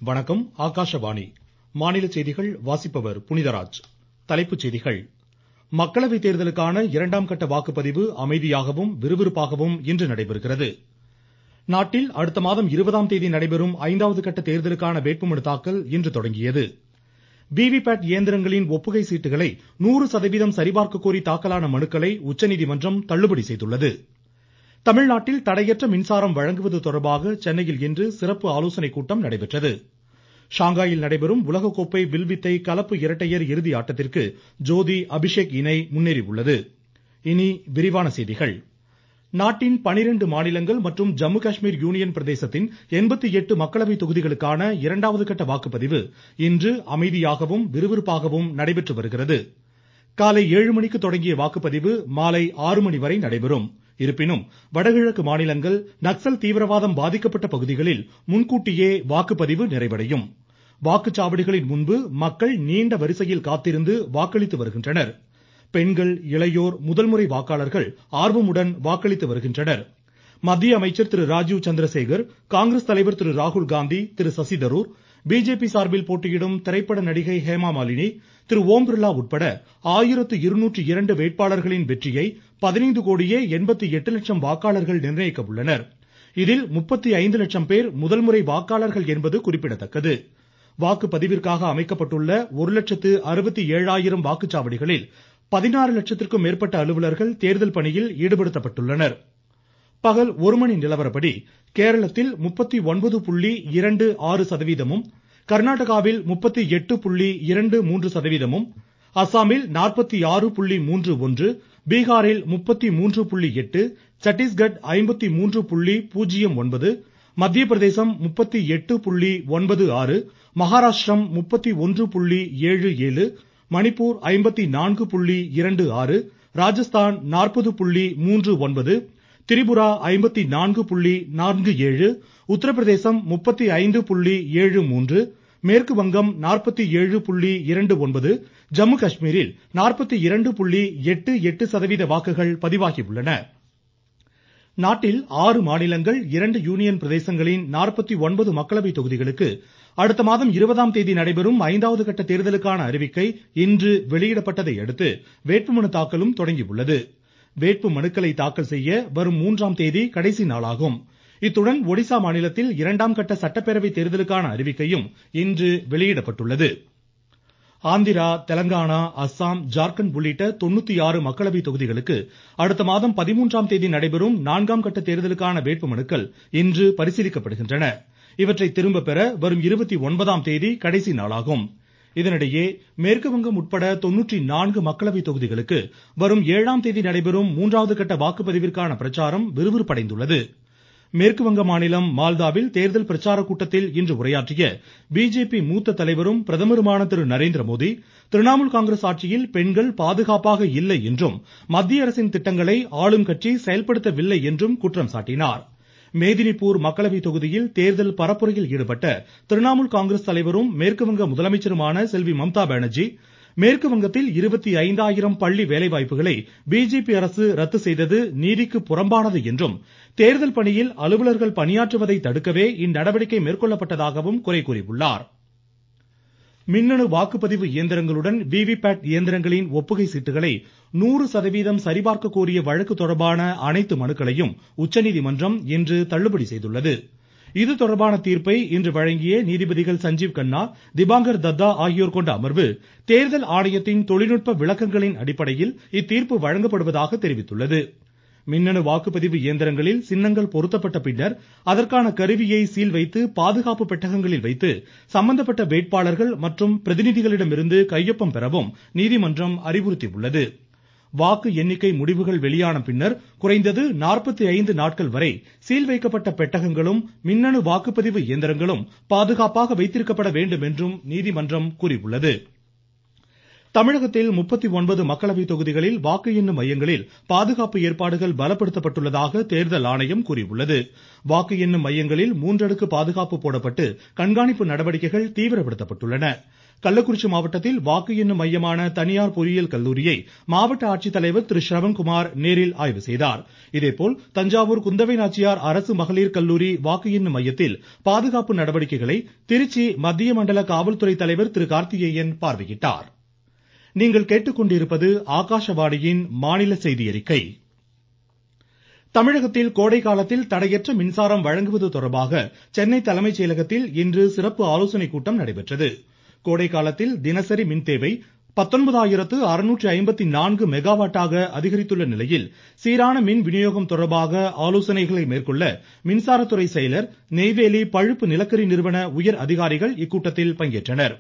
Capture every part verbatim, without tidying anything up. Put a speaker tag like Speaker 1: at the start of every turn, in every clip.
Speaker 1: வணக்கம். ஆகாஷவாணி. மாநில செய்திகள் வாசிப்பவர் புனிதராஜ். தலைப்புச் செய்திகள். மக்களவைத் தேர்தலுக்கான இரண்டாம் கட்ட வாக்குப்பதிவு அமைதியாகவும் விறுவிறுப்பாகவும் இன்று நடைபெறுகிறது. நாட்டில் அடுத்த மாதம் இருபதாம் தேதி நடைபெறும் ஐந்தாவது கட்ட தேர்தலுக்கான வேட்புமனு தாக்கல் இன்று தொடங்கியது. விவிபேட் இயந்திரங்களின் ஒப்புகை சீட்டுகளை நூறு சதவீதம் சரிபார்க்க கோரி தாக்கலான மனுக்களை உச்சநீதிமன்றம் தள்ளுபடி செய்துள்ளது. தமிழ்நாட்டில் தடையற்ற மின்சாரம் வழங்குவது தொடர்பாக சென்னையில் இன்று சிறப்பு ஆலோசனைக் கூட்டம் நடைபெற்றது. ஷாங்காயில் நடைபெறும் உலகக்கோப்பை வில்வித்தை கலப்பு இரட்டையர் இறுதி ஆட்டத்திற்கு ஜோதி அபிஷேக் இணை முன்னேறியுள்ளது. இனி விரிவான செய்திகள். நாட்டின் பனிரெண்டு மாநிலங்கள் மற்றும் ஜம்மு காஷ்மீர் யூனியன் பிரதேசத்தின் எண்பத்தி எட்டு மக்களவை தொகுதிகளுக்கான இரண்டாவது கட்ட வாக்குப்பதிவு இன்று அமைதியாகவும் விறுவிறுப்பாகவும் நடைபெற்று வருகிறது. காலை ஏழு மணிக்கு தொடங்கிய வாக்குப்பதிவு மாலை ஆறு மணி வரை நடைபெறும். இருப்பினும் வடகிழக்கு மாநிலங்கள் நக்சல் தீவிரவாதம் பாதிக்கப்பட்ட பகுதிகளில் முன்கூட்டியே வாக்குப்பதிவு நிறைவடையும். வாக்குச்சாவடிகளின் முன்பு மக்கள் நீண்ட வரிசையில் காத்திருந்து வாக்களித்து வருகின்றனர். பெண்கள், இளையோர், முதல்முறை வாக்காளர்கள் ஆர்வமுடன் வாக்களித்து வருகின்றனர். மத்திய அமைச்சர் திரு ராஜீவ் சந்திரசேகர், காங்கிரஸ் தலைவர் திரு ராகுல் காந்தி, திரு சசி தரூர், பிஜேபி சார்பில் போட்டியிடும் திரைப்பட நடிகை ஹேமா மாலினி, திரு ஓம் பிர்லா உட்பட ஆயிரத்து இருநூற்று இரண்டு வேட்பாளர்களின் வெற்றியை பதினைந்து கோடியே எண்பத்தி எட்டு லட்சம் வாக்காளர்கள் நிர்ணயிக்க உள்ளனர். இதில் முப்பத்தி ஐந்து லட்சம் பேர் முதல்முறை வாக்காளர்கள் என்பது குறிப்பிடத்தக்கது. வாக்குப்பதிவிற்காக அமைக்கப்பட்டுள்ள ஒரு லட்சத்து அறுபத்தி ஏழாயிரம் வாக்குச்சாவடிகளில் பதினாறு லட்சத்திற்கும் மேற்பட்ட அலுவலர்கள் தேர்தல் பணியில் ஈடுபடுத்தப்பட்டுள்ளனர். பகல் ஒரு மணி நிலவரப்படி கேரளத்தில் முப்பத்தி ஒன்பது புள்ளி இரண்டு ஆறு சதவீதமும், கர்நாடகாவில் முப்பத்தி எட்டு புள்ளி இரண்டு மூன்று சதவீதமும், அசாமில் நாற்பத்தி ஆறு புள்ளி மூன்று ஒன்று, பீகாரில் முப்பத்தி மூன்று புள்ளி எட்டு, சத்தீஸ்கட் ஐம்பத்தி மூன்று புள்ளி பூஜ்ஜியம் ஒன்பது, மத்திய பிரதேசம் முப்பத்தி எட்டு புள்ளி ஒன்பது ஆறு, மகாராஷ்டிரம் முப்பத்தி ஒன்று புள்ளி ஏழு ஏழு, மணிப்பூர் ஐம்பத்தி நான்கு புள்ளி இரண்டு ஆறு, ராஜஸ்தான் நாற்பது புள்ளி மூன்று ஒன்பது, திரிபுரா ஐம்பத்தி நான்கு புள்ளி நான்கு ஏழு, உத்தரப்பிரதேசம் முப்பத்தி ஐந்து புள்ளி ஏழு மூன்று, மேற்கு வங்கம் நாற்பத்தி ஏழு புள்ளி இரண்டு ஒன்பது, ஜம்மு காஷ்மீரில் நாற்பத்தி இரண்டு புள்ளி எட்டு எட்டு சதவீத வாக்குகள் பதிவாகியுள்ளன. நாட்டில் ஆறு மாநிலங்கள், இரண்டு யூனியன் பிரதேசங்களின் நாற்பத்தி ஒன்பது மக்களவை தொகுதிகளுக்கு அடுத்த மாதம் இருபதாம் தேதி நடைபெறும் ஐந்தாவது கட்ட தேர்தலுக்கான அறிவிக்கை இன்று வெளியிடப்பட்டதை அடுத்து வேட்புமனு தாக்கலும் தொடங்கியுள்ளது. வேட்பு மனுக்களை தாக்கல் செய்ய வரும் மூன்றாம் தேதி கடைசி நாளாகும். இத்துடன் ஒடிசா மாநிலத்தில் இரண்டாம் கட்ட சட்டப்பேரவை தேர்தலுக்கான அறிவிக்கையும் இன்று வெளியிடப்பட்டுள்ளது. ஆந்திரா, தெலங்கானா, அஸ்ஸாம், ஜார்க்கண்ட் உள்ளிட்ட தொண்ணூத்தி ஆறு மக்களவை தொகுதிகளுக்கு அடுத்த மாதம் பதிமூன்றாம் தேதி நடைபெறும் நான்காம் கட்ட தேர்தலுக்கான வேட்புமனுக்கள் இன்று பரிசீலிக்கப்படுகின்றன. இவற்றை திரும்ப பெற வரும் இருபத்தி ஒன்பதாம் தேதி கடைசி நாளாகும். இதனிடையே மேற்கு வங்கம் உட்பட தொண்ணூற்றி நான்கு மக்களவை தொகுதிகளுக்கு வரும் ஏழாம் தேதி நடைபெறும் மூன்றாவது கட்ட வாக்குப்பதிவிற்கான பிரச்சாரம் விறுவிறுப்படைந்துள்ளது. மேற்கு வங்க மாநிலம் மால்தாவில் தேர்தல் பிரச்சார கூட்டத்தில் இன்று உரையாற்றிய பிஜேபி மூத்த தலைவரும் பிரதமருமான திரு நரேந்திர மோடி, திரிணாமுல் காங்கிரஸ் ஆட்சியில் பெண்கள் பாதுகாப்பாக இல்லை என்றும் மத்திய அரசின் திட்டங்களை ஆளும் கட்சி செயல்படுத்தவில்லை என்றும் குற்றம் சாட்டினார். மேதினிபூர் மக்களவை தொகுதியில் தேர்தல் பரப்புரையில் ஈடுபட்ட திரிணாமுல் காங்கிரஸ் தலைவரும் மேற்கு வங்க முதலமைச்சருமான செல்வி மம்தா பானர்ஜி, மேற்கு வங்கத்தில் இருபத்தி ஐந்தாயிரம் பள்ளி வேலைவாய்ப்புகளை பிஜேபி அரசு ரத்து செய்தது நீதிக்கு புறம்பானது என்றும், தேர்தல் பணியில் அலுவலர்கள் பணியாற்றுவதை தடுக்கவே இந்நடவடிக்கை மேற்கொள்ளப்பட்டதாகவும் குறை கூறியுள்ளார். மின்னணு வாக்குப்பதிவு இயந்திரங்களுடன் விவிபேட் இயந்திரங்களின் ஒப்புகை சீட்டுகளை நூறு சதவீதம் சரிபார்க்க கோரிய வழக்கு தொடர்பான அனைத்து மனுக்களையும் உச்சநீதிமன்றம் இன்று தள்ளுபடி செய்துள்ளது. இது தொடர்பான தீர்ப்பை இன்று வழங்கிய நீதிபதிகள் சஞ்சீவ் கன்னா, திபாங்கர் தத்தா ஆகியோர் கொண்ட அமர்வு தேர்தல் ஆணையத்தின் தொழில்நுட்ப விளக்கங்களின் அடிப்படையில் இத்தீர்ப்பு வழங்கப்படுவதாக தெரிவித்துள்ளது. மின்னணு வாக்குப்பதிவு இயந்திரங்களில் சின்னங்கள் பொருத்தப்பட்ட பின்னர் அதற்கான கருவியை சீல் வைத்து பாதுகாப்பு பெட்டகங்களில் வைத்து சம்பந்தப்பட்ட வேட்பாளர்கள் மற்றும் பிரதிநிதிகளிடமிருந்து கையொப்பம் பெறவும் நீதிமன்றம் அறிவுறுத்தியுள்ளது. வாக்கு எண்ணிக்கை முடிவுகள் வெளியான பின்னர் குறைந்தது நாற்பத்தி ஐந்து நாட்கள் வரை சீல் வைக்கப்பட்ட பெட்டகங்களும் மின்னணு வாக்குப்பதிவு இயந்திரங்களும் பாதுகாப்பாக வைத்திருக்கப்பட வேண்டும் என்றும் நீதிமன்றம் கூறியுள்ளது. தமிழகத்தில் முப்பத்தி ஒன்பது மக்களவை தொகுதிகளில் வாக்கு எண்ணும் மையங்களில் பாதுகாப்பு ஏற்பாடுகள் பலப்படுத்தப்பட்டுள்ளதாக தேர்தல் ஆணையம் கூறியுள்ளது. வாக்கு எண்ணும் மையங்களில் மூன்றடுக்கு பாதுகாப்பு போடப்பட்டு கண்காணிப்பு நடவடிக்கைகள் தீவிரப்படுத்தப்பட்டுள்ளன. கள்ளக்குறிச்சி மாவட்டத்தில் வாக்கு எண்ணும் மையமான தனியார் பொறியியல் கல்லூரியை மாவட்ட ஆட்சித்தலைவர் திரு ஸ்ரவன்குமார் நேரில் ஆய்வு செய்தார். இதேபோல் தஞ்சாவூர் குந்தவை நாச்சியார் அரசு மகளிர் கல்லூரி வாக்கு எண்ணும் மையத்தில் பாதுகாப்பு நடவடிக்கைகளை திருச்சி மத்திய மண்டல காவல்துறை தலைவர் திரு கார்த்திகேயன் பார்வையிட்டார். நீங்கள் கேட்டுக்கொண்டிருப்பது ஆகாஷவாணியின் மாநில செய்தி அறிக்கை. தமிழகத்தில் கோடை காலத்தில் தடையற்ற மின்சாரம் வழங்குவது தொடர்பாக சென்னை தலைமைச் செயலகத்தில் இன்று சிறப்பு ஆலோசனைக் கூட்டம் நடைபெற்றது. கோடை காலத்தில் தினசரி மின் தேவை பத்தொன்பதாயிரத்து அறுநூற்று ஐம்பத்தி நான்கு மெகாவாட்டாக அதிகரித்துள்ள நிலையில் சீரான மின் விநியோகம் தொடர்பாக ஆலோசனைகளை மேற்கொள்ள மின்சாரத்துறை செயலர் நெய்வேலி பழுப்பு நிலக்கரி நிறுவன உயர் அதிகாரிகள் இக்கூட்டத்தில் பங்கேற்றனர்.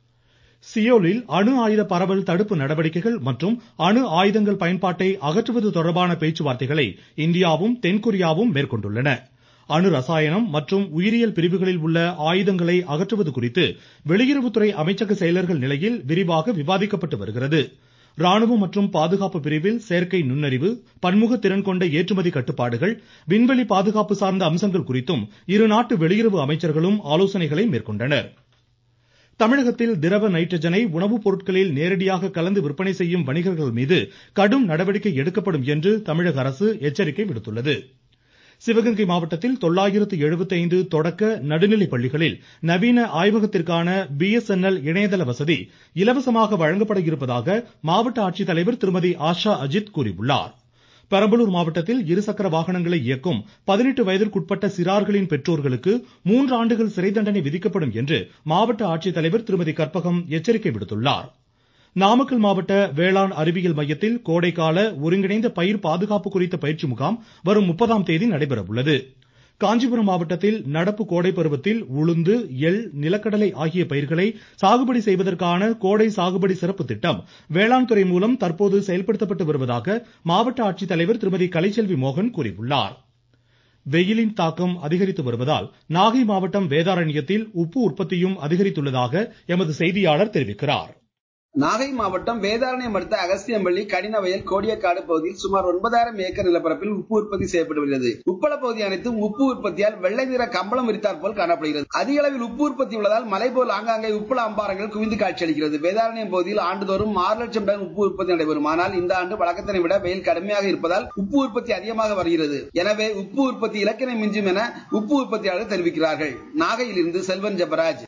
Speaker 1: சியோலில் அணு ஆயுத பரவல் தடுப்பு நடவடிக்கைகள் மற்றும் அணு ஆயுதங்கள் பயன்பாட்டை அகற்றுவது தொடர்பான பேச்சுவார்த்தைகளை இந்தியாவும் தென்கொரியாவும் மேற்கொண்டுள்ளன. அணு ரசாயனம் மற்றும் உயிரியல் பிரிவுகளில் உள்ள ஆயுதங்களை அகற்றுவது குறித்து வெளியுறவுத்துறை அமைச்சக செயலர்கள் நிலையில் விரிவாக விவாதிக்கப்பட்டு வருகிறது. ராணுவம் மற்றும் பாதுகாப்பு பிரிவில் செயற்கை நுண்ணறிவு, பன்முக திறன் கொண்ட ஏற்றுமதி கட்டுப்பாடுகள், விண்வெளி பாதுகாப்பு சார்ந்த அம்சங்கள் குறித்தும் இருநாட்டு வெளியுறவு அமைச்சர்களும் ஆலோசனைகளை மேற்கொண்டனர். தமிழகத்தில் திரவ நைட்ரஜனை உணவுப் பொருட்களில் நேரடியாக கலந்து விற்பனை செய்யும் வணிகர்கள் மீது கடும் நடவடிக்கை எடுக்கப்படும் என்று தமிழக அரசு எச்சரிக்கை விடுத்துள்ளது. சிவகங்கை மாவட்டத்தில் தொள்ளாயிரத்து எழுபத்தி ஐந்து தொடக்க நடுநிலைப் பள்ளிகளில் நவீன ஆய்வகத்திற்கான பி எஸ் என் எல் இணையதள வசதி இலவசமாக வழங்கப்பட இருப்பதாக மாவட்ட ஆட்சித்தலைவர் திருமதி ஆஷா அஜித் கூறியுள்ளார். பெரம்பலூர் மாவட்டத்தில் இருசக்கர வாகனங்களை இயக்கும் பதினெட்டு வயதிற்குட்பட்ட சிறார்களின் பெற்றோர்களுக்கு மூன்று ஆண்டுகள் சிறை தண்டனை விதிக்கப்படும் என்று மாவட்ட ஆட்சித்தலைவர் திருமதி கற்பகம் எச்சரிக்கை விடுத்துள்ளார். நாமக்கல் மாவட்ட வேளாண் அறிவியல் மையத்தில் கோடைக்கால ஒருங்கிணைந்த பயிர் பாதுகாப்பு குறித்த பயிற்சி முகாம் வரும் முப்பதாம் தேதி நடைபெற உள்ளது. காஞ்சிபுரம் மாவட்டத்தில் நடப்பு கோடை பருவத்தில் உளுந்து, எள், நிலக்கடலை ஆகிய பயிர்களை சாகுபடி செய்வதற்கான கோடை சாகுபடி சிறப்பு திட்டம் வேளாண் துறை மூலம் தற்போது செயல்படுத்தப்பட்டு வருவதாக மாவட்ட ஆட்சித்தலைவர் திருமதி கலைச்செல்வி மோகன் கூறியுள்ளார். வெயிலின் தாக்கம் அதிகரித்து வருவதால் நாகை மாவட்டம் வேதாரண்யத்தில் உப்பு உற்பத்தியும் அதிகரித்துள்ளதாக எமது செய்தியாளர் தெரிவிக்கிறார்.
Speaker 2: நாகை மாவட்டம் வேதாரண்யம் அடுத்த அகஸ்தியம்பள்ளி, கடினவயல், கோடியக்காடு பகுதியில் சுமார் ஒன்பதாயிரம் ஏக்கர் நிலப்பரப்பில் உப்பு உற்பத்தி செய்யப்பட்டு வருகிறது. உப்பள பகுதி அனைத்தும் உப்பு உற்பத்தியால் வெள்ளை நிற கம்பளம் விரித்தாற் போல் காணப்படுகிறது. அதிக அளவில் உப்பு உற்பத்தி உள்ளதால் மலை போல் ஆங்காங்கே உப்பள அம்பாரங்கள் குவிந்து காட்சியளிக்கிறது. வேதாரண்யம் பகுதியில் ஆண்டுதோறும் ஆறு லட்சம் டன் உப்பு உற்பத்தி நடைபெறும். ஆனால் இந்த ஆண்டு வழக்கத்தினை விட வெயில் கடுமையாக இருப்பதால் உப்பு உற்பத்தி அதிகமாக வருகிறது. எனவே உப்பு உற்பத்தி இலக்கினை மிஞ்சும் என உப்பு உற்பத்தியாளர்கள் தெரிவிக்கிறார்கள். நாகையிலிருந்து செல்வன் ஜெபராஜ்.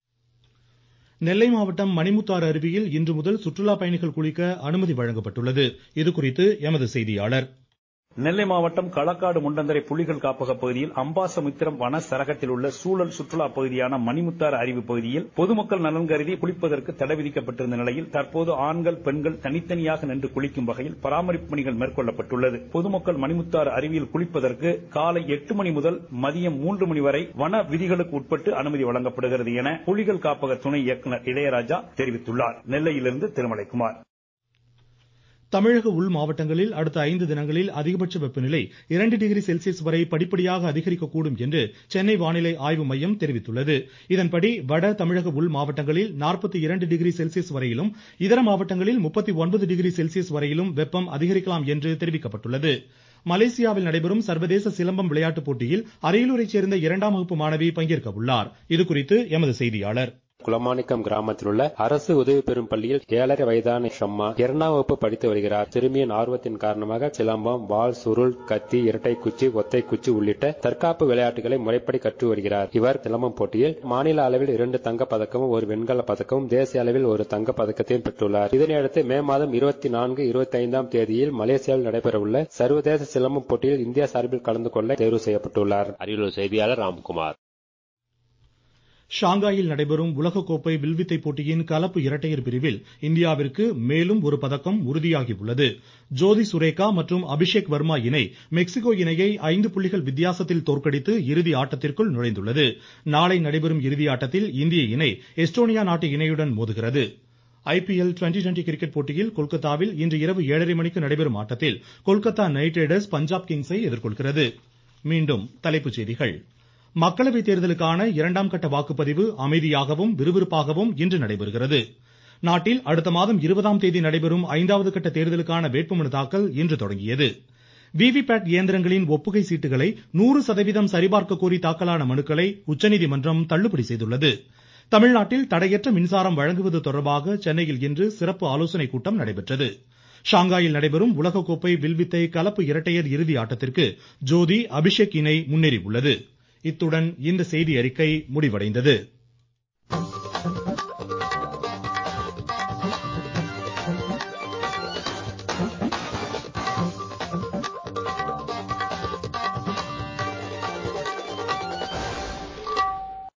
Speaker 1: நெல்லை மாவட்டம் மணிமுத்தாறு அருவியில் இன்று முதல் சுற்றுலா பயணிகள் குளிக்க அனுமதி வழங்கப்பட்டுள்ளது. இதுகுறித்து எமது செய்தியாளர்.
Speaker 3: நெல்லை மாவட்டம் களக்காடு முண்டந்தரை புலிகள் காப்பக பகுதியில் அம்பாசமுத்திரம் வன சரகத்தில் உள்ள சூழல் சுற்றுலா பகுதியான மணிமுத்தாறு அருவி பகுதியில் பொதுமக்கள் நலன் கருதி குளிப்பதற்கு தடை விதிக்கப்பட்டிருந்த நிலையில் தற்போது ஆண்கள், பெண்கள் தனித்தனியாக நின்று குளிக்கும் வகையில் பராமரிப்பு பணிகள் மேற்கொள்ளப்பட்டுள்ளது. பொதுமக்கள் மணிமுத்தாறு அருவியில் குளிப்பதற்கு காலை எட்டு மணி முதல் மதியம் மூன்று மணி வரை வன விதிகளுக்கு உட்பட்டு அனுமதி வழங்கப்படுகிறது என புலிகள் காப்பக துணை இயக்குநர் இளையராஜா தெரிவித்துள்ளார். நெல்லையிலிருந்து திருமலைக்குமார்.
Speaker 1: தமிழக உள் மாவட்டங்களில் அடுத்த ஐந்து தினங்களில் அதிகபட்ச வெப்பநிலை இரண்டு டிகிரி செல்சியஸ் வரை படிப்படியாக அதிகரிக்கக்கூடும் என்று சென்னை வானிலை ஆய்வு மையம் தெரிவித்துள்ளது. இதன்படி வட தமிழக உள் மாவட்டங்களில் நாற்பத்தி இரண்டு டிகிரி செல்சியஸ் வரையிலும், இதர மாவட்டங்களில் முப்பத்தி ஒன்பது டிகிரி செல்சியஸ் வரையிலும் வெப்பம் அதிகரிக்கலாம் என்று தெரிவிக்கப்பட்டுள்ளது. மலேசியாவில் நடைபெறும் சர்வதேச சிலம்பம் விளையாட்டுப் போட்டியில் அரியலூரைச் சேர்ந்த இரண்டாம் வகுப்பு மாணவி பங்கேற்க உள்ளார். இதுகுறித்து எமது செய்தியாளர்.
Speaker 4: குளமாணிக்கம் கிராமத்தில் உள்ள அரசு உதவி பெறும் பள்ளியில் ஏழரை வயதான ஷம்மா இரண்டாம் வகுப்பு படித்து வருகிறார். சிறுமியின் ஆர்வத்தின் காரணமாக சிலம்பம், வாள், சுருள், கத்தி, இரட்டை குச்சி, ஒத்தை குச்சி உள்ளிட்ட தற்காப்பு விளையாட்டுகளை முறைப்படி கற்று வருகிறார். இவர் சிலம்பம் போட்டியில் மாநில அளவில் இரண்டு தங்கப் பதக்கமும் ஒரு வெண்கல பதக்கமும் தேசிய அளவில் ஒரு தங்கப் பதக்கத்தையும் பெற்றுள்ளார். இதனையடுத்து மே மாதம் இருபத்தி நான்கு இருபத்தி ஐந்தாம் தேதியில் மலேசியாவில் நடைபெறவுள்ள சர்வதேச சிலம்பம் போட்டியில் இந்தியா சார்பில் கலந்து கொள்ள தேர்வு செய்யப்பட்டுள்ளார். அரியலூர் செய்தியாளர் ராம்குமார்.
Speaker 1: ஷாங்காயில் நடைபெறும் உலகக்கோப்பை வில்வித்தை போட்டியின் கலப்பு இரட்டையர் பிரிவில் இந்தியாவிற்கு மேலும் ஒரு பதக்கம் உறுதியாகியுள்ளது. ஜோதி சுரேகா மற்றும் அபிஷேக் வர்மா இணை மெக்சிகோ இணையை ஐந்து புள்ளிகள் வித்தியாசத்தில் தோற்கடித்து இறுதி ஆட்டத்திற்குள் நுழைந்துள்ளது. நாளை நடைபெறும் இறுதி ஆட்டத்தில் இந்திய இணை எஸ்டோனியா நாட்டு இணையுடன் மோதுகிறது. ஐபிஎல் டுவெண்டி டுவெண்டி கிரிக்கெட் போட்டியில் கொல்கத்தாவில் இன்று இரவு ஏழரை மணிக்கு நடைபெறும் ஆட்டத்தில் கொல்கத்தா நைட் ரைடர்ஸ் பஞ்சாப் கிங்ஸை எதிர்கொள்கிறது. மீண்டும் தலைப்புச் செய்திகள். மக்களவைத் தேர்தலுக்கான இரண்டாம் கட்ட வாக்குப்பதிவு அமைதியாகவும் விறுவிறுப்பாகவும் இன்று நடைபெறுகிறது. நாட்டில் அடுத்த மாதம் இருபதாம் தேதி நடைபெறும் ஐந்தாவது கட்ட தேர்தலுக்கான வேட்புமனு தாக்கல் இன்று தொடங்கியது. விவிபேட் இயந்திரங்களின் ஒப்புகை சீட்டுகளை நூறு சதவீதம் சரிபார்க்க கோரி தாக்கலான மனுக்களை உச்சநீதிமன்றம் தள்ளுபடி செய்துள்ளது. தமிழ்நாட்டில் தடையற்ற மின்சாரம் வழங்குவது தொடர்பாக சென்னையில் இன்று சிறப்பு ஆலோசனை கூட்டம் நடைபெற்றது. ஷாங்காயில் நடைபெறும் உலகக்கோப்பை வில்வித்தை கலப்பு இரட்டையர் இறுதி ஆட்டத்திற்கு ஜோதி அபிஷேக் இணை முன்னேறி உள்ளது. இத்துடன் இந்த செய்தி அறிக்கை முடிவடைந்தது.